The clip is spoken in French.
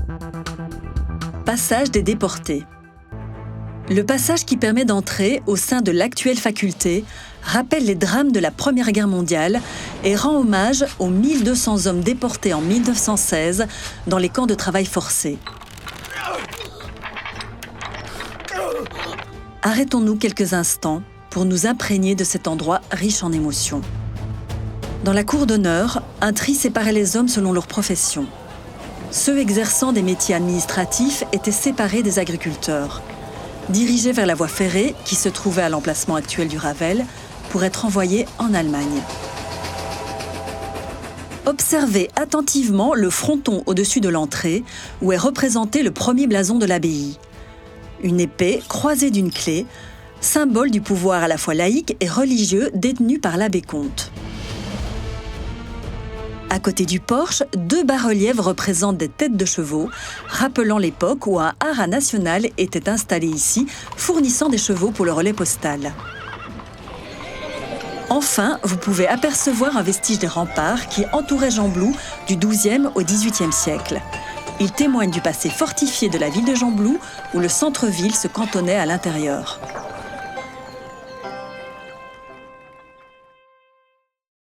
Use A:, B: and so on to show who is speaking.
A: Passage des déportés. Le passage qui permet d'entrer au sein de l'actuelle faculté rappelle les drames de la Première Guerre mondiale et rend hommage aux 1200 hommes déportés en 1916 dans les camps de travail forcés. Arrêtons-nous quelques instants pour nous imprégner de cet endroit riche en émotions. Dans la cour d'honneur, un tri séparait les hommes selon leur profession. Ceux exerçant des métiers administratifs étaient séparés des agriculteurs, dirigés vers la voie ferrée qui se trouvait à l'emplacement actuel du Ravel pour être envoyés en Allemagne. Observez attentivement le fronton au-dessus de l'entrée où est représenté le premier blason de l'abbaye. Une épée croisée d'une clé, symbole du pouvoir à la fois laïque et religieux détenu par l'abbé Comte. À côté du porche, 2 bas-reliefs représentent des têtes de chevaux, rappelant l'époque où un haras national était installé ici, fournissant des chevaux pour le relais postal. Enfin, vous pouvez apercevoir un vestige des remparts qui entouraient Gembloux du XIIe au XVIIIe siècle. Il témoigne du passé fortifié de la ville de Gembloux, où le centre-ville se cantonnait à l'intérieur.